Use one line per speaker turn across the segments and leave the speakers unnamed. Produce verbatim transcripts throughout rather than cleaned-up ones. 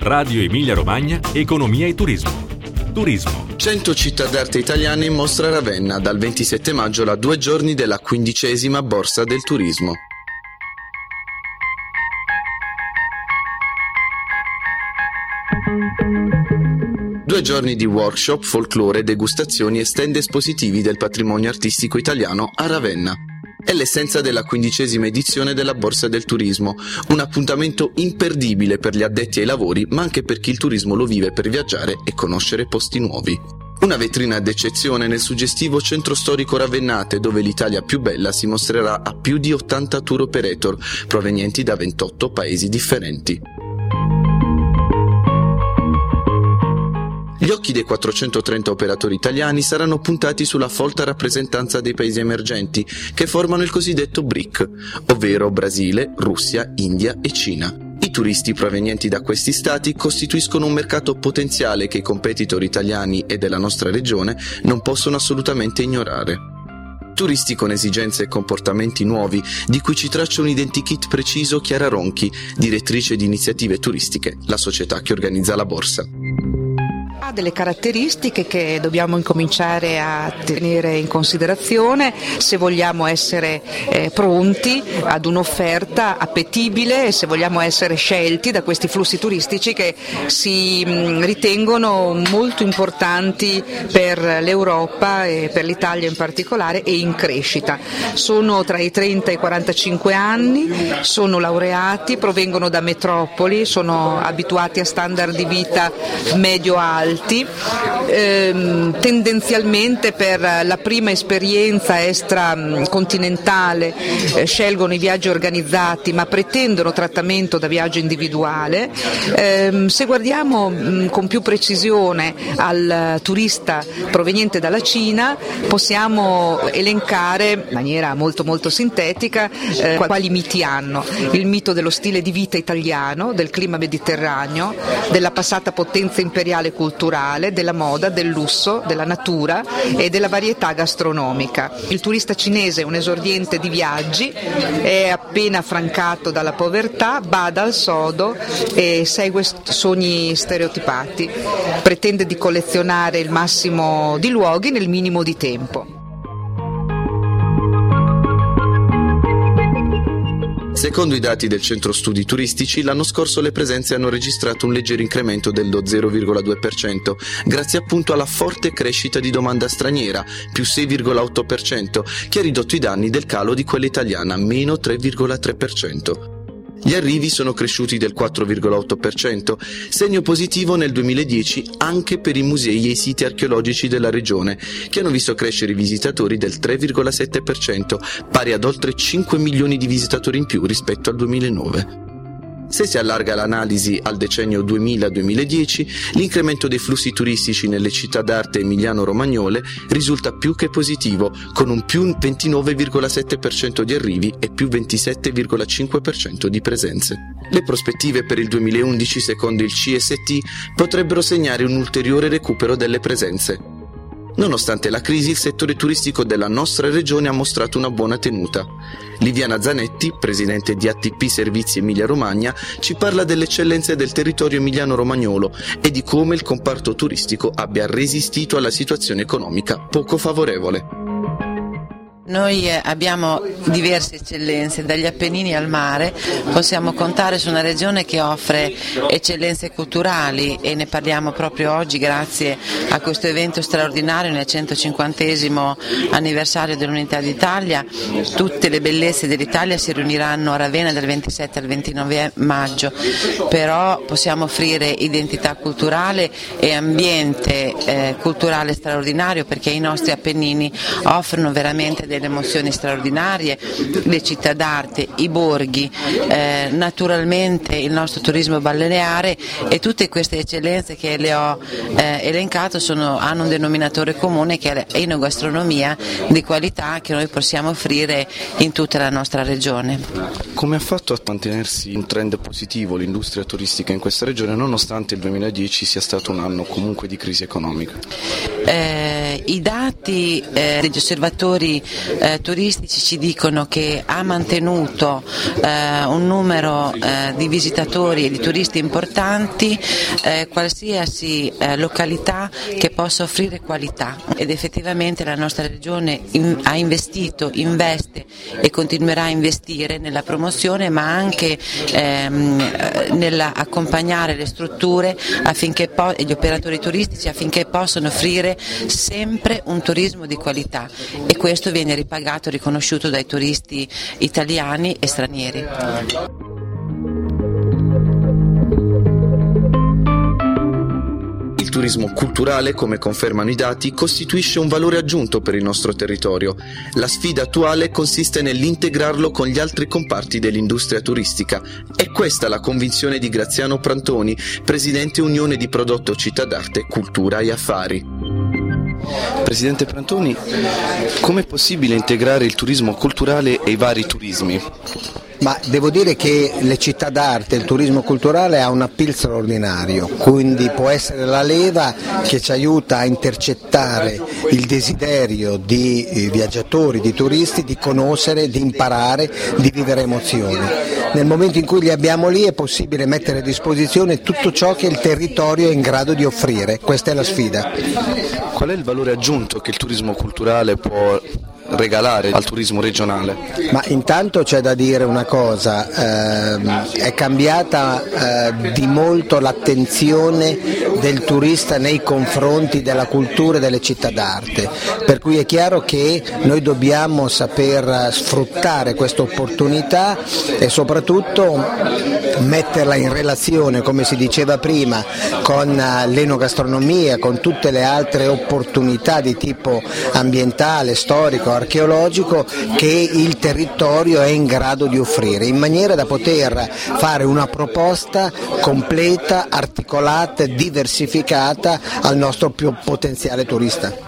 Radio Emilia Romagna, Economia e Turismo. Turismo.
cento città d'arte italiane in mostra a Ravenna, dal ventisette maggio a due giorni della quindicesima Borsa del Turismo. Due giorni di workshop, folklore, degustazioni e stand espositivi del patrimonio artistico italiano a Ravenna. È l'essenza della quindicesima edizione della Borsa del Turismo, un appuntamento imperdibile per gli addetti ai lavori, ma anche per chi il turismo lo vive per viaggiare e conoscere posti nuovi. Una vetrina d'eccezione nel suggestivo centro storico ravennate, dove l'Italia più bella si mostrerà a più di ottanta tour operator provenienti da ventotto paesi differenti. Gli occhi dei quattrocentotrenta operatori italiani saranno puntati sulla folta rappresentanza dei paesi emergenti che formano il cosiddetto B R I C, ovvero Brasile, Russia, India e Cina. I turisti provenienti da questi stati costituiscono un mercato potenziale che i competitor italiani e della nostra regione non possono assolutamente ignorare. Turisti con esigenze e comportamenti nuovi, di cui ci traccia un identikit preciso Chiara Ronchi, direttrice di iniziative turistiche, la società che organizza la borsa.
Ha delle caratteristiche che dobbiamo incominciare a tenere in considerazione se vogliamo essere eh, pronti ad un'offerta appetibile e se vogliamo essere scelti da questi flussi turistici che si mh, ritengono molto importanti per l'Europa e per l'Italia in particolare e in crescita. Sono tra i trenta e i quarantacinque anni, sono laureati, provengono da metropoli, sono abituati a standard di vita medio-alti. Ehm, tendenzialmente per la prima esperienza extracontinentale eh, scelgono i viaggi organizzati ma pretendono trattamento da viaggio individuale. Ehm, se guardiamo mh, con più precisione al turista proveniente dalla Cina, possiamo elencare in maniera molto molto sintetica eh, quali miti hanno: il mito dello stile di vita italiano, del clima mediterraneo, della passata potenza imperiale culturale, della moda, del lusso, della natura e della varietà gastronomica. Il turista cinese è un esordiente di viaggi, è appena affrancato dalla povertà, bada al sodo e segue sogni stereotipati. Pretende di collezionare il massimo di luoghi nel minimo di tempo.
Secondo i dati del Centro Studi Turistici, l'anno scorso le presenze hanno registrato un leggero incremento dello zero virgola due per cento, grazie appunto alla forte crescita di domanda straniera, più sei virgola otto per cento, che ha ridotto i danni del calo di quella italiana, meno tre virgola tre per cento. Gli arrivi sono cresciuti del quattro virgola otto per cento, segno positivo nel duemiladieci anche per i musei e i siti archeologici della regione, che hanno visto crescere i visitatori del tre virgola sette per cento, pari ad oltre cinque milioni di visitatori in più rispetto al duemilanove. Se si allarga l'analisi al decennio duemila duemiladieci, l'incremento dei flussi turistici nelle città d'arte emiliano-romagnole risulta più che positivo, con un più ventinove virgola sette per cento di arrivi e più ventisette virgola cinque per cento di presenze. Le prospettive per il duemilaundici, secondo il C S T, potrebbero segnare un ulteriore recupero delle presenze. Nonostante la crisi, il settore turistico della nostra regione ha mostrato una buona tenuta. Liviana Zanetti, presidente di A T P Servizi Emilia Romagna, ci parla delle eccellenze del territorio emiliano-romagnolo e di come il comparto turistico abbia resistito alla situazione economica poco favorevole.
Noi abbiamo diverse eccellenze, dagli Appennini al mare, possiamo contare su una regione che offre eccellenze culturali e ne parliamo proprio oggi grazie a questo evento straordinario nel centocinquantesimo anniversario dell'Unità d'Italia. Tutte le bellezze dell'Italia si riuniranno a Ravenna dal ventisette al ventinove maggio, però possiamo offrire identità culturale e ambiente eh, culturale straordinario, perché i nostri Appennini offrono veramente delle emozioni straordinarie, le città d'arte, i borghi, eh, naturalmente il nostro turismo balneare, e tutte queste eccellenze che le ho eh, elencato sono, hanno un denominatore comune, che è l'enogastronomia di qualità che noi possiamo offrire in tutta la nostra regione.
Come ha fatto a mantenersi un trend positivo l'industria turistica in questa regione nonostante il duemiladieci sia stato un anno comunque di crisi economica?
Eh, I dati eh, degli osservatori eh, turistici ci dicono che ha mantenuto eh, un numero eh, di visitatori e di turisti importanti eh, qualsiasi eh, località che possa offrire qualità, ed effettivamente la nostra regione in, ha investito, investe e continuerà a investire nella promozione, ma anche ehm, nell'accompagnare le strutture affinché po- e gli operatori turistici affinché possano offrire sempre un turismo di qualità, e questo viene ripagato e riconosciuto dai turisti italiani e stranieri.
Il turismo culturale, come confermano i dati, costituisce un valore aggiunto per il nostro territorio. La sfida attuale consiste nell'integrarlo con gli altri comparti dell'industria turistica. È questa la convinzione di Graziano Prantoni, presidente Unione di Prodotto Città d'Arte, Cultura e Affari.
Presidente Prantoni, com'è possibile integrare il turismo culturale e i vari turismi?
Ma devo dire che le città d'arte, il turismo culturale ha un appeal straordinario, quindi può essere la leva che ci aiuta a intercettare il desiderio di viaggiatori, di turisti, di conoscere, di imparare, di vivere emozioni. Nel momento in cui li abbiamo lì è possibile mettere a disposizione tutto ciò che il territorio è in grado di offrire, questa è la sfida.
Qual è il valore aggiunto che il turismo culturale può regalare al turismo regionale?
Ma intanto c'è da dire una cosa, ehm, è cambiata eh, di molto l'attenzione del turista nei confronti della cultura e delle città d'arte, per cui è chiaro che noi dobbiamo saper sfruttare questa opportunità e soprattutto metterla in relazione, come si diceva prima, con l'enogastronomia, con tutte le altre opportunità di tipo ambientale, storico, archeologico che il territorio è in grado di offrire, in maniera da poter fare una proposta completa, articolata, diversificata al nostro più potenziale turista.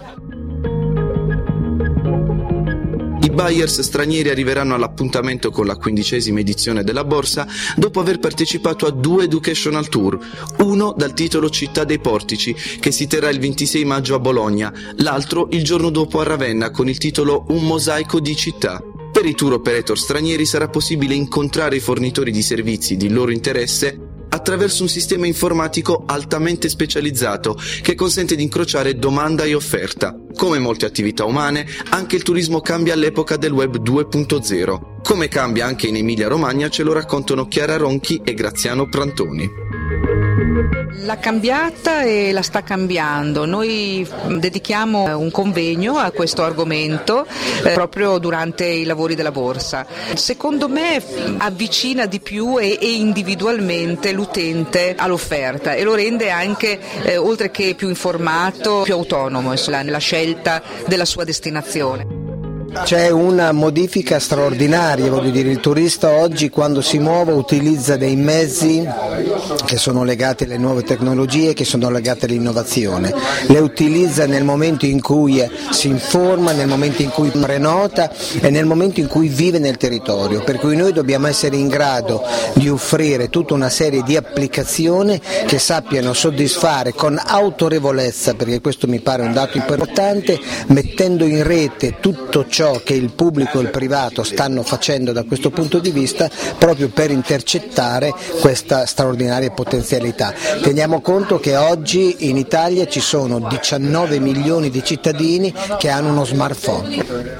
I buyers stranieri arriveranno all'appuntamento con la quindicesima edizione della borsa dopo aver partecipato a due educational tour, uno dal titolo Città dei Portici, che si terrà il ventisei maggio a Bologna, l'altro il giorno dopo a Ravenna con il titolo Un mosaico di città. Per i tour operator stranieri sarà possibile incontrare i fornitori di servizi di loro interesse attraverso un sistema informatico altamente specializzato che consente di incrociare domanda e offerta. Come molte attività umane, anche il turismo cambia all'epoca del web due punto zero. Come cambia anche in Emilia-Romagna ce lo raccontano Chiara Ronchi e Graziano Prantoni.
L'ha cambiata e la sta cambiando. Noi dedichiamo un convegno a questo argomento eh, proprio durante i lavori della borsa. Secondo me avvicina di più e, e individualmente l'utente all'offerta e lo rende anche, eh, oltre che più informato, più autonomo insomma, nella scelta della sua destinazione.
C'è una modifica straordinaria, voglio dire, il turista oggi quando si muove utilizza dei mezzi che sono legati alle nuove tecnologie, che sono legati all'innovazione, le utilizza nel momento in cui si informa, nel momento in cui prenota e nel momento in cui vive nel territorio, per cui noi dobbiamo essere in grado di offrire tutta una serie di applicazioni che sappiano soddisfare con autorevolezza, perché questo mi pare un dato importante, mettendo in rete tutto ciò che il pubblico e il privato stanno facendo da questo punto di vista proprio per intercettare questa straordinaria potenzialità. Teniamo conto che oggi in Italia ci sono diciannove milioni di cittadini che hanno uno smartphone.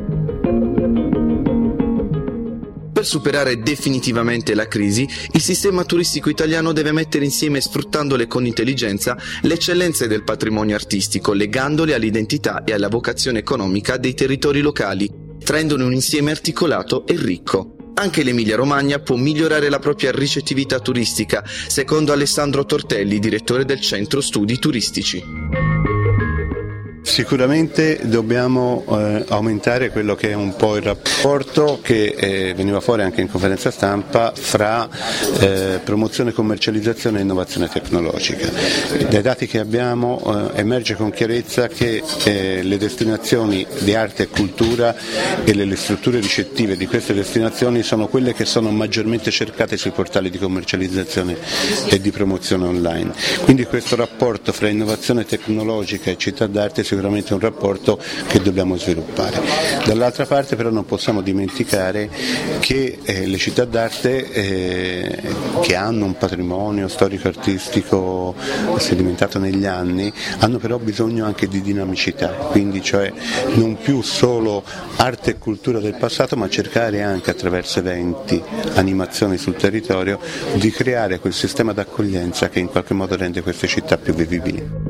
Per superare definitivamente la crisi, il sistema turistico italiano deve mettere insieme, sfruttandole con intelligenza, le eccellenze del patrimonio artistico, legandole all'identità e alla vocazione economica dei territori locali, traendone un insieme articolato e ricco. Anche l'Emilia-Romagna può migliorare la propria ricettività turistica, secondo Alessandro Tortelli, direttore del Centro Studi Turistici.
Sicuramente dobbiamo eh, aumentare quello che è un po' il rapporto che eh, veniva fuori anche in conferenza stampa fra eh, promozione, commercializzazione e innovazione tecnologica. Dai dati che abbiamo eh, emerge con chiarezza che eh, le destinazioni di arte e cultura e le, le strutture ricettive di queste destinazioni sono quelle che sono maggiormente cercate sui portali di commercializzazione e di promozione online. Quindi questo rapporto fra innovazione tecnologica e città d'arte sicuramente un rapporto che dobbiamo sviluppare. Dall'altra parte però non possiamo dimenticare che eh, le città d'arte eh, che hanno un patrimonio storico-artistico sedimentato negli anni hanno però bisogno anche di dinamicità, quindi cioè non più solo arte e cultura del passato, ma cercare anche attraverso eventi, animazioni sul territorio di creare quel sistema d'accoglienza che in qualche modo rende queste città più vivibili.